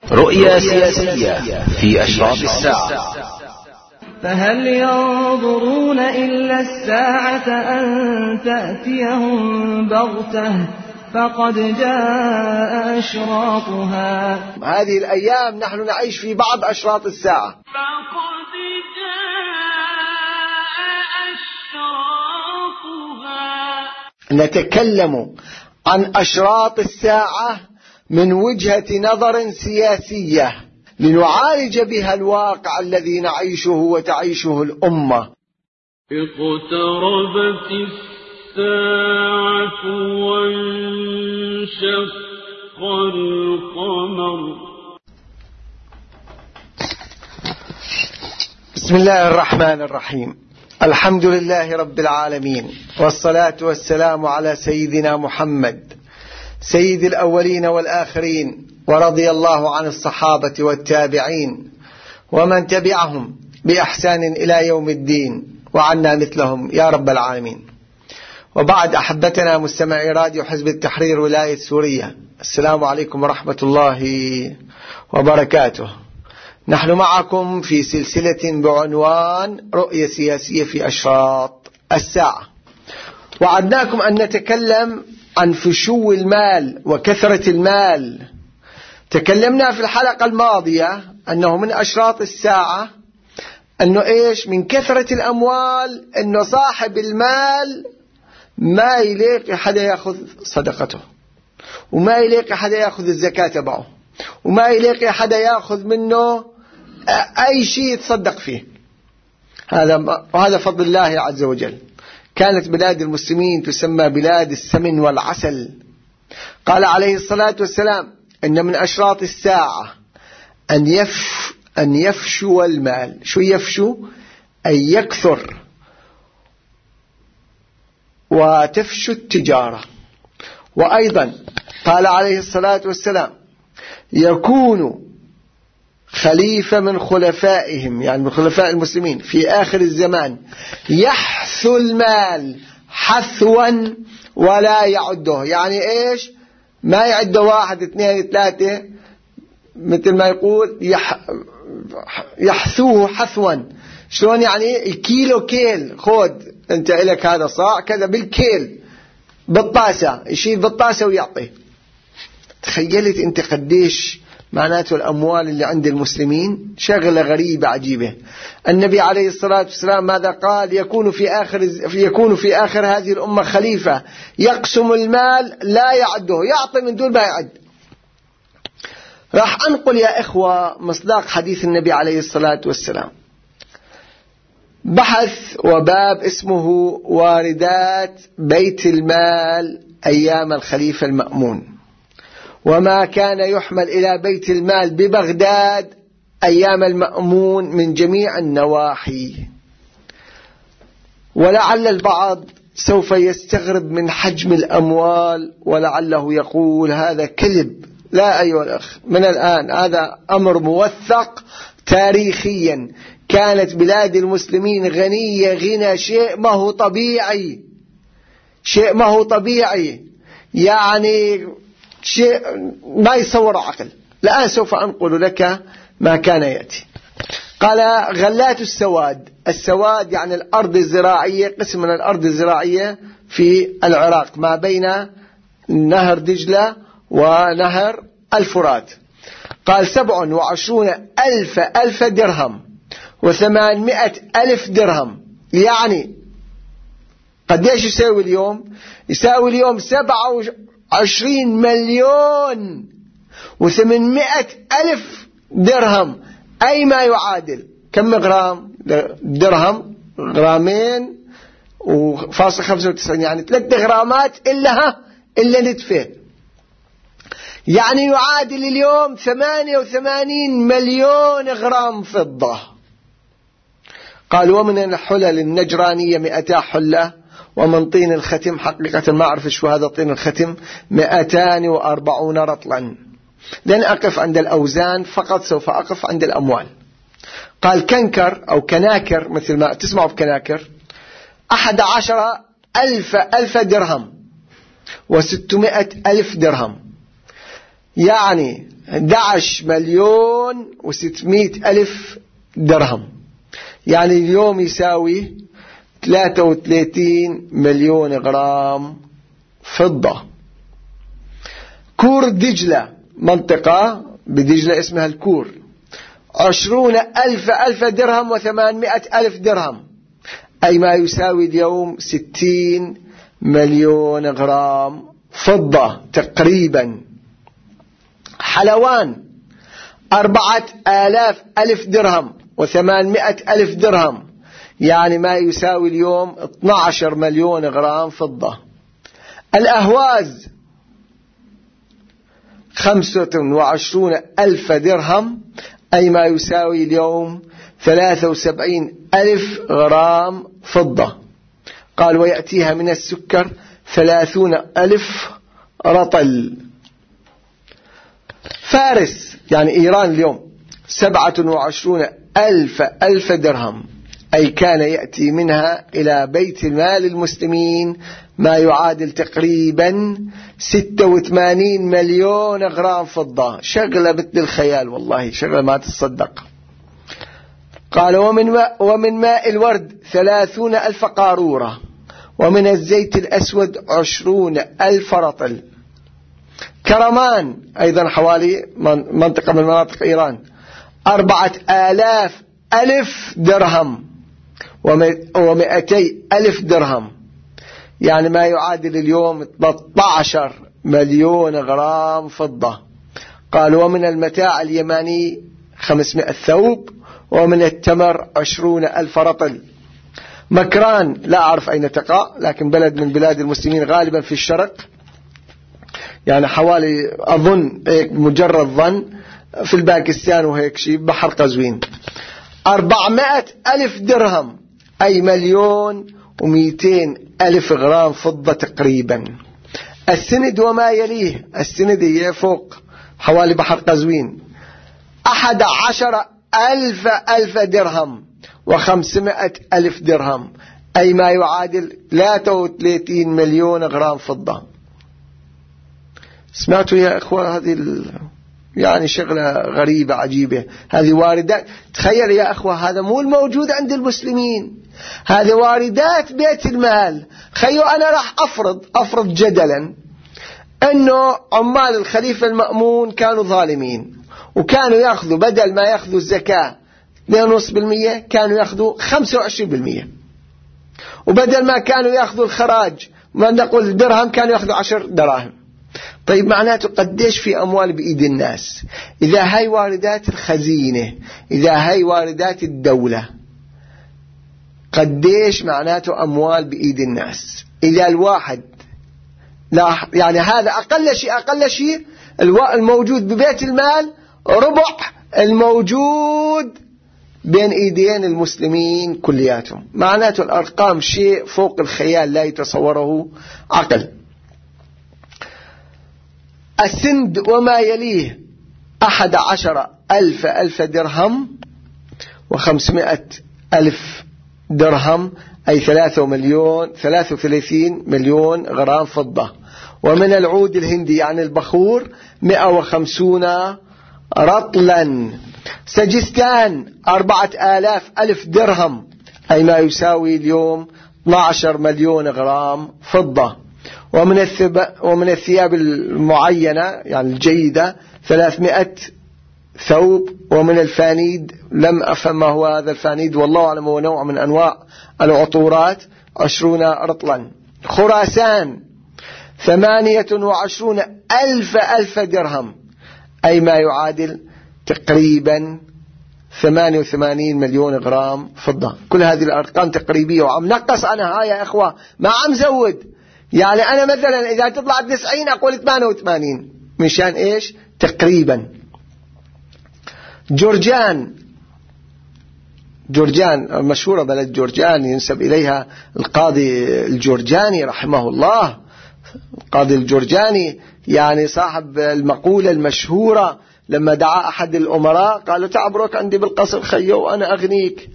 رؤيا سياسية في أشراط الساعة. فهل ينظرون إلا الساعة أن تأتيهم بغتة فقد جاء أشراطها. هذه الأيام نحن نعيش في بعض أشراط الساعة. فقد جاء أشراطها. نتكلم عن أشراط الساعة من وجهة نظر سياسية لنعالج بها الواقع الذي نعيشه وتعيشه الأمة. اقتربت الساعة وانشق القمر. بسم الله الرحمن الرحيم. الحمد لله رب العالمين، والصلاة والسلام على سيدنا محمد سيد الأولين والآخرين، ورضي الله عن الصحابة والتابعين ومن تبعهم بإحسان إلى يوم الدين، وعنا مثلهم يا رب العالمين. وبعد، أحبتنا مستمعي راديو حزب التحرير ولاية سوريا، السلام عليكم ورحمة الله وبركاته. نحن معكم في سلسلة بعنوان رؤية سياسية في أشراط الساعة. وعدناكم أن نتكلم عن فشو المال وكثرة المال. تكلمنا في الحلقة الماضية أنه من أشراط الساعة أنه إيش؟ من كثرة الأموال أنه صاحب المال ما يليق حدا يأخذ صدقته، وما يليق حدا يأخذ الزكاة تبعه، وما يليق حدا يأخذ منه أي شيء يتصدق فيه. وهذا فضل الله عز وجل. كانت بلاد المسلمين تسمى بلاد السمن والعسل. قال عليه الصلاة والسلام إن من أشراط الساعة أن يفشو المال. شو يفشو؟ أن يكثر، وتفشو التجارة. وأيضا قال عليه الصلاة والسلام يكون خليفة من خلفائهم، يعني من خلفاء المسلمين في آخر الزمان، يحثو المال حثوا ولا يعده. يعني إيش؟ ما يعده 1 2 3، مثل ما يقول يحثوه حثوا. شلون يعني؟ الكيلو كيل، خود انت إلك هذا صاع كذا بالكيل، بالطاسة، يشيل بالطاسة ويعطي. تخيلت انت قديش معناته الأموال اللي عند المسلمين؟ شغلة غريبة عجيبة. النبي عليه الصلاة والسلام ماذا قال؟ يكون في آخر هذه الأمة خليفة يقسم المال لا يعده، يعطي من دون ما يعد. راح أنقل يا إخوة مصداق حديث النبي عليه الصلاة والسلام. بحث وباب اسمه واردات بيت المال أيام الخليفة المأمون، وما كان يحمل إلى بيت المال ببغداد أيام المأمون من جميع النواحي. ولعل البعض سوف يستغرب من حجم الأموال، ولعله يقول هذا كذب. لا أيها الأخ، من الآن هذا أمر موثق تاريخيا. كانت بلاد المسلمين غنية غنى شيء ما هو طبيعي، شيء ما هو طبيعي، يعني شيء ما يصور عقل. الآن سوف أنقل لك ما كان يأتي. قال غلات السواد. السواد يعني الأرض الزراعية، قسم من الأرض الزراعية في العراق ما بين نهر دجلة ونهر الفرات. قال 27,000 درهم و800,000 درهم. يعني قديش يساوي اليوم؟ يساوي اليوم 27,800,000 درهم. أي ما يعادل كم غرام؟ درهم غرامين وفاصل 95، يعني 3 غرامات إلا نتفه. يعني يعادل اليوم 88 مليون غرام فضة. قال ومن الحلل النجرانية 200 حلة، ومن طين الختم، حقيقة ما أعرف شو هذا طين الختم، 240 رطلا. لن أقف عند الأوزان فقط، سوف أقف عند الأموال. قال كنكر أو كناكر، مثل ما تسمعوا بكناكر، 11,000 درهم و600,000 درهم. يعني 11,600,000 درهم، يعني اليوم يساوي 33 مليون غرام فضة. كور دجلة، منطقة بدجلة اسمها الكور، 20,000 درهم و800,000 درهم، أي ما يساوي اليوم 60 مليون غرام فضة تقريبا. حلوان 4,000 درهم و800,000 درهم، يعني ما يساوي اليوم 12 مليون غرام فضة. الأهواز 25,000 درهم، أي ما يساوي اليوم 73,000 غرام فضة. قال ويأتيها من السكر 30,000 رطل. فارس يعني إيران اليوم 27,000 درهم، أي كان يأتي منها إلى بيت المال المسلمين ما يعادل تقريبا 86 مليون غرام فضة. شغلة مثل الخيال والله، شغلة ما تصدق. قال ومن ماء الورد 30,000 قارورة، ومن الزيت الأسود 20,000 رطل. كرمان أيضا حوالي منطقة من مناطق إيران 4,000 درهم و200,000 درهم، يعني ما يعادل اليوم 13 مليون غرام فضة. قال ومن المتاع اليماني 500 ثوب، ومن التمر 20,000 رطل. مكران لا أعرف أين تقع، لكن بلد من بلاد المسلمين غالبا في الشرق، يعني حوالي أظن مجرد ظن في الباكستان وهيك شيء بحر قزوين. 400,000 درهم، أي 1,200,000 غرام فضة تقريبا. السند وما يليه، السند هي فوق حوالي بحر قزوين 11,000 درهم و500,000 درهم، أي ما يعادل 33 مليون غرام فضة. سمعتوا يا إخوة هذه يعني شغلة غريبة عجيبة، هذه واردات. تخيل يا أخوة، هذا مو الموجود عند المسلمين، هذه واردات بيت المال. خيو أنا راح أفرض جدلا أنه عمال الخليفة المأمون كانوا ظالمين، وكانوا يأخذوا بدل ما يأخذوا الزكاة 2.5% كانوا يأخذوا 25%، وبدل ما كانوا يأخذوا الخراج ما نقول درهم كانوا يأخذوا 10 دراهم. طيب معناته قديش في أموال بإيد الناس؟ إذا هاي واردات الخزينة، إذا هاي واردات الدولة، قديش معناته أموال بإيد الناس؟ إذا الواحد لا يعني هذا أقل شيء الموجود ببيت المال ربع الموجود بين إيدين المسلمين كلياتهم. معناته الأرقام شيء فوق الخيال لا يتصوره عقل. السند وما يليه 11,000 درهم و500,000 درهم، أي 33 مليون غرام فضة. ومن العود الهندي يعني البخور 150 رطلا. سجستان 4,000 درهم، أي ما يساوي اليوم 12 مليون غرام فضة. ومن الثياب المعينة يعني الجيدة 300 ثوب. ومن الفانيد لم أفهم ما هو هذا الفانيد والله أعلم، هو نوع من أنواع العطورات 20 رطلا. خراسان 28,000 درهم، أي ما يعادل تقريبا 88 مليون غرام فضة. كل هذه الأرقام تقريبية وعم نقص عنها يا إخوة، ما عم زود. يعني أنا مثلا إذا تطلع 90 أقول 88 مشان إيش تقريبا. جورجان مشهورة بلد جورجان، ينسب إليها القاضي الجورجاني رحمه الله. القاضي الجورجاني يعني صاحب المقولة المشهورة لما دعا أحد الأمراء قال له تعبرك عندي بالقصر خيو وأنا أغنيك،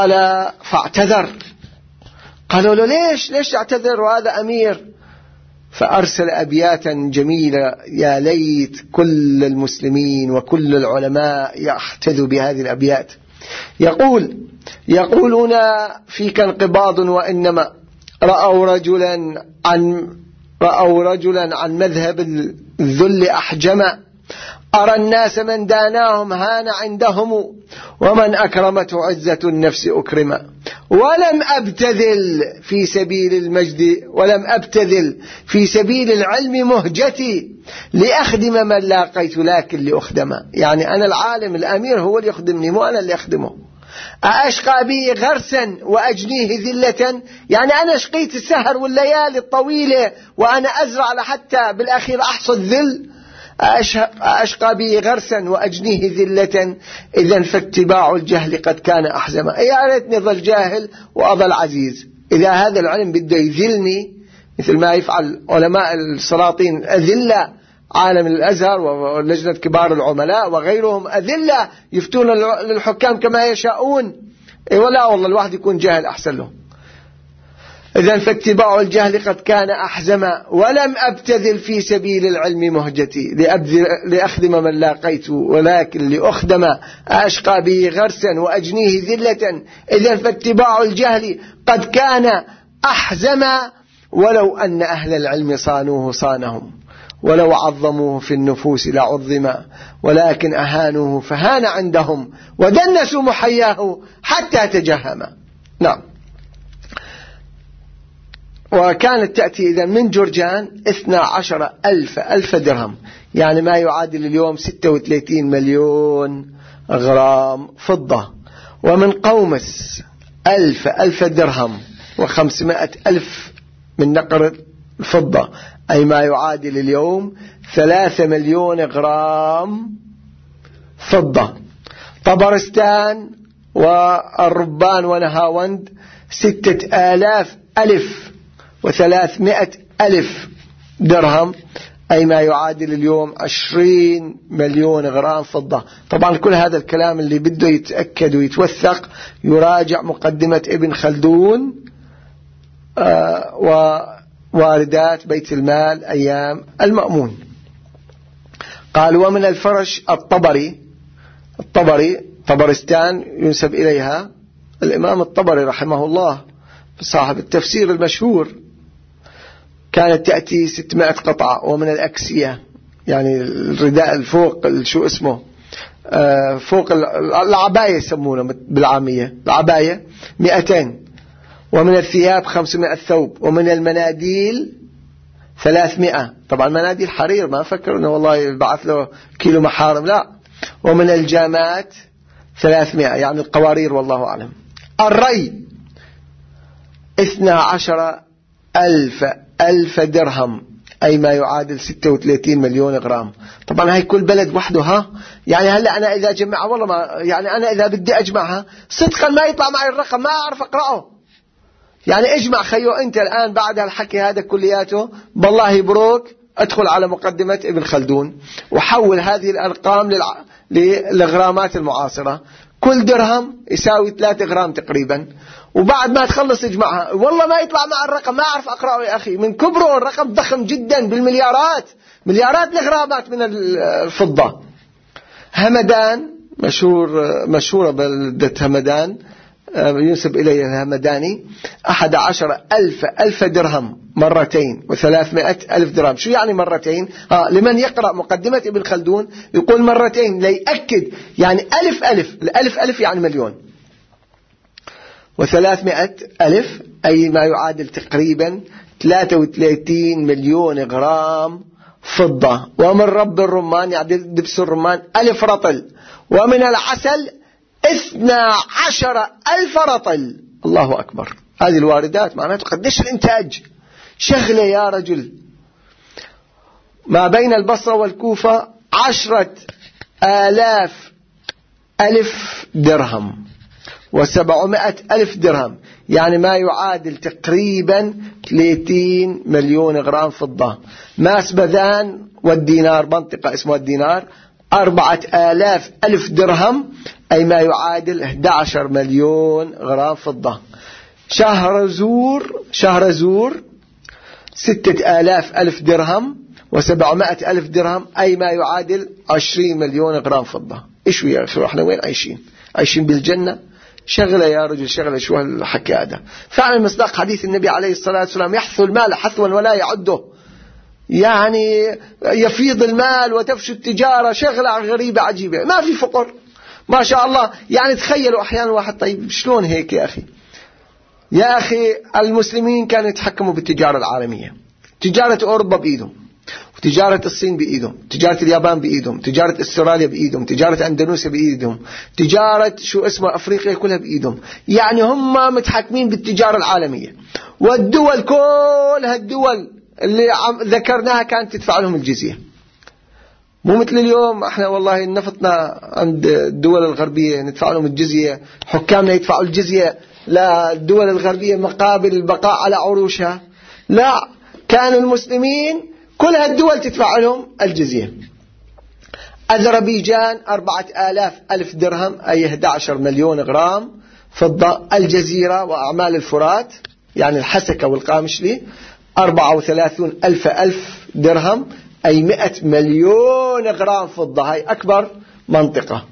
فاعتذر. قالوا له ليش تعتذر وهذا أمير؟ فأرسل أبياتا جميلة يا ليت كل المسلمين وكل العلماء يحتذوا بهذه الأبيات. يقولون فيك انقباض وإنما رأوا رجلا عن مذهب الذل أحجما، أرى الناس من داناهم هان عندهم، ومن أكرمته عزة النفس أكرما، ولم أبتذل في سبيل المجد، ولم أبتذل في سبيل العلم مهجتي، لأخدم من لاقيت لكن لأخدم. يعني أنا العالم الأمير هو اللي يخدمني مو أنا اللي أخدمه. أشقى بي غرسا وأجنيه ذلة، يعني أنا شقيت السهر والليالي الطويلة وأنا أزرع لحتى بالأخير أحصد ذل. أشقى بي غرسا وأجنيه ذلة، إذن فاتباع الجهل قد كان أحزما. يا ريتني ظل جاهل وأظل عزيز. إذا هذا العلم بده يذلني مثل ما يفعل علماء السلاطين أذلة، عالم الأزهر ولجنة كبار العملاء وغيرهم أذلة يفتون للحكام كما يشاءون، ولا والله الواحد يكون جاهل أحسن له. إذن فاتباع الجهل قد كان أحزما، ولم أبتذل في سبيل العلم مهجتي، لأخدم من لاقيت ولكن لأخدم، أشقى به غرسا وأجنيه ذلة، إذن فاتباع الجهل قد كان أحزما، ولو أن أهل العلم صانوه صانهم، ولو عظموه في النفوس لعظما، ولكن أهانوه فهان عندهم، ودنسوا محياه حتى تجهما. نعم. وكانت تأتي إذا من جرجان 12,000 درهم، يعني ما يعادل اليوم 36 مليون غرام فضة. ومن قومس 1000 درهم و500,000 من نقر الفضة، أي ما يعادل اليوم 3 مليون غرام فضة. طبرستان والربان ونهاوند 6,300,000 درهم، أي ما يعادل اليوم 20 مليون غرام فضة. طبعا كل هذا الكلام اللي بده يتأكد ويتوثق يراجع مقدمة ابن خلدون وواردات بيت المال أيام المأمون. قال ومن الفرش طبرستان ينسب إليها الإمام الطبري رحمه الله صاحب التفسير المشهور، كانت تأتي 600 قطعة. ومن الأكسية، يعني الرداء الفوق شو اسمه، فوق العباية يسمونه بالعامية، العباية 200. ومن الثياب 500 ثوب. ومن المناديل 300. طبعا مناديل حرير، ما فكر انه والله يبعث له كيلو محارم، لا. ومن الجامات 300، يعني القوارير والله أعلم. الري 12,000 درهم، أي ما يعادل 36 مليون غرام. طبعا هاي كل بلد وحده. يعني هلأ أنا إذا جمعها والله ما، يعني أنا إذا بدي أجمعها صدقا ما يطلع معي الرقم، ما أعرف أقرأه. يعني اجمع خيو أنت الآن بعد الحكي هذا كلياته، بالله يبروك أدخل على مقدمة ابن خلدون وحول هذه الأرقام للغرامات المعاصرة. كل درهم يساوي 3 غرام تقريبا، وبعد ما تخلص اجمعها والله ما يطلع مع الرقم، ما أعرف أقرأه يا أخي من كبره. الرقم ضخم جدا بالمليارات، مليارات الغرامات من الفضة. همدان مشهورة بلدة همدان، ينسب إليه الهمداني 11,000 درهم مرتين و300,000 درهم. شو يعني مرتين؟ لمن يقرأ مقدمة ابن خلدون يقول مرتين ليأكد، يعني الألف يعني مليون، و300,000 أي ما يعادل تقريبا 33 مليون غرام فضة. ومن رب الرمان، يعني دبس الرمان 1000 رطل. ومن العسل 12,000 رطل. الله أكبر. هذه الواردات معناته قديش الإنتاج شغلة يا رجل. ما بين البصرة والكوفة 10,000 درهم و700,000 درهم، يعني ما يعادل تقريبا 30 مليون غرام فضة. ماس بذان والدينار، منطقة اسمها الدينار، 4,000 درهم، أي ما يعادل 11 مليون غرام فضة. شهرزور 6,000 ألف درهم و700 ألف درهم، أي ما يعادل 20 مليون غرام فضة. إيش يا أخي احنا وين عايشين بالجنة؟ شغلة يا رجل، شغلة، شو هالحكي هذا؟ فعلا مصداق حديث النبي عليه الصلاة والسلام: يحثو المال حثوا ولا يعده، يعني يفيض المال وتفشو التجارة، شغلة غريبة عجيبة، ما في فقر ما شاء الله. يعني تخيلوا أحيانا واحد، طيب شلون هيك يا أخي؟ يا أخي المسلمين كانوا يتحكموا بالتجارة العالمية، تجارة أوروبا بإيدهم، وتجارة الصين بإيدهم، تجارة اليابان بإيدهم، تجارة استراليا بإيدهم، تجارة أندونيسيا بإيدهم، تجارة أفريقيا كلها بإيدهم. يعني هم متحكمين بالتجارة العالمية. والدول كل هالدول اللي ذكرناها كانت تدفع لهم الجزية. مو مثل اليوم احنا والله نفطنا عند الدول الغربية ندفع لهم الجزية، حكامنا يدفعوا الجزية للدول الغربية مقابل البقاء على عروشها. لا، كانوا المسلمين كل هالدول تدفع لهم الجزية. أذربيجان 4,000 ألف درهم، أي 11 مليون غرام فضة. الجزيرة وأعمال الفرات يعني الحسكة والقامشلي 34 ألف درهم، أي 100 مليون غرام فضة. هاي أكبر منطقة،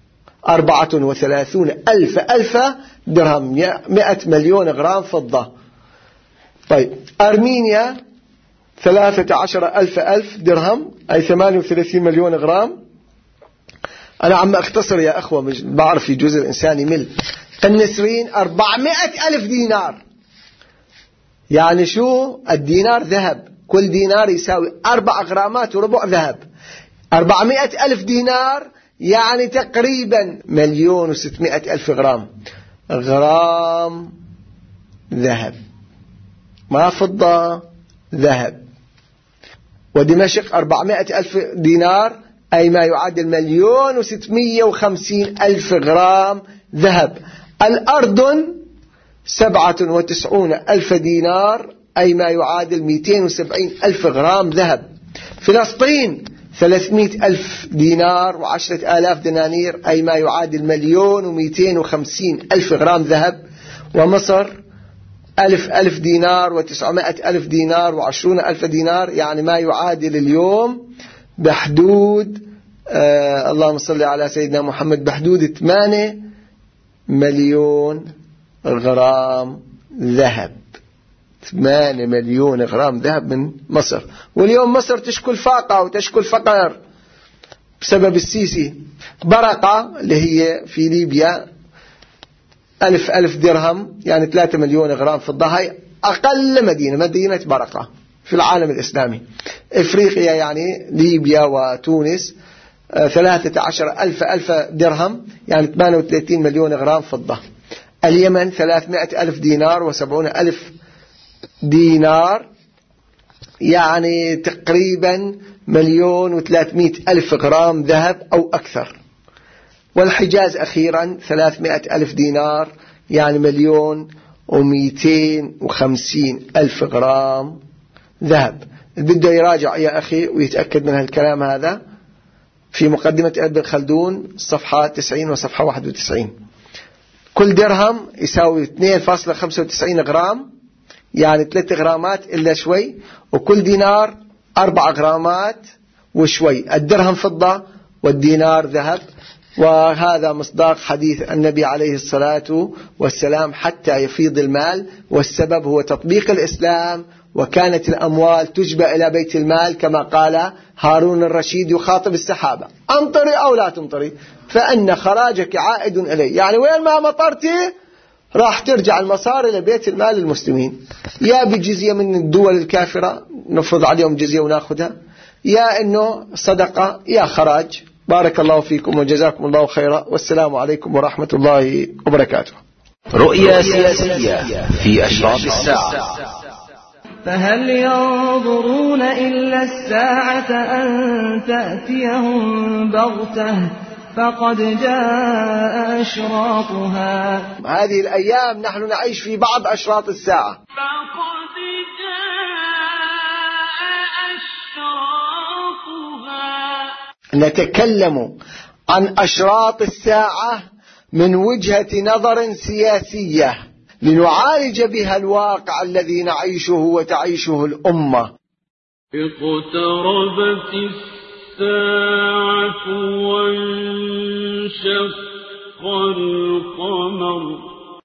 34 ألف درهم، 100 مليون غرام فضة. طيب أرمينيا 13 ألف درهم، أي 38 مليون غرام. أنا عم أختصر يا أخوة، مش بعرف يجوز الإنسان يمل. النسرين 400 ألف دينار، يعني شو الدينار؟ ذهب، كل دينار يساوي 4 غرامات وربع ذهب. 400 ألف دينار يعني تقريبا 1,600,000 ألف غرام ذهب، ما فضة، ذهب. ودمشق 400 ألف دينار، أي ما يعادل 1,650,000 ألف غرام ذهب. الأردن 97 ألف دينار، أي ما يعادل 270 ألف غرام ذهب. فلسطين 300 ألف دينار و10 آلاف دنانير، أي ما يعادل 1,250,000 ألف غرام ذهب. ومصر 1,000 دينار و900 ألف دينار و20 ألف دينار، يعني ما يعادل اليوم بحدود اللهم صل على سيدنا محمد، بحدود 8 مليون غرام ذهب. 8 مليون غرام ذهب من مصر. واليوم مصر تشكل فاقة وتشكل فقر بسبب السيسي. برقة اللي هي في ليبيا 1,000 درهم، يعني 3 مليون غرام فضة. هاي أقل مدينة برقة في العالم الإسلامي. إفريقيا يعني ليبيا وتونس 13 ألف درهم، يعني 38 مليون غرام فضة. اليمن 300 ألف دينار و70 ألف دينار، يعني تقريبا 1,300,000 غرام ذهب أو أكثر. والحجاز أخيرا 300 ألف دينار، يعني 1,250,000 غرام ذهب. بده يراجع يا أخي ويتأكد من هالكلام هذا في مقدمة ابن خلدون صفحة 90 وصفحة 91. كل درهم يساوي 2.95 غرام، يعني 3 غرامات إلا شوي. وكل دينار 4 غرامات وشوي. الدرهم فضة والدينار ذهب. وهذا مصداق حديث النبي عليه الصلاة والسلام: حتى يفيض المال. والسبب هو تطبيق الإسلام، وكانت الأموال تجبى إلى بيت المال كما قال هارون الرشيد يخاطب السحابة: أمطري أو لا تمطري فإن خراجك عائد إلي. يعني وين ما مطرتي راح ترجع المصاري لبيت المال المسلمين، يا بجزية من الدول الكافرة نفرض عليهم جزية وناخذها، يا إنه صدقة، يا خراج. بارك الله فيكم وجزاكم الله خيرا، والسلام عليكم ورحمة الله وبركاته. رؤيا سياسية في أشراط الساعة. فهل ينظرون إلا الساعة أن تأتيهم بغتة فقد جاء أشراطها. هذه الأيام نحن نعيش في بعض أشراط الساعة. فقد جاء أشراطها. نتكلم عن أشراط الساعة من وجهة نظر سياسية، لنعالج بها الواقع الذي نعيشه وتعيشه الأمة. اقتربت الساعة وانشق القمر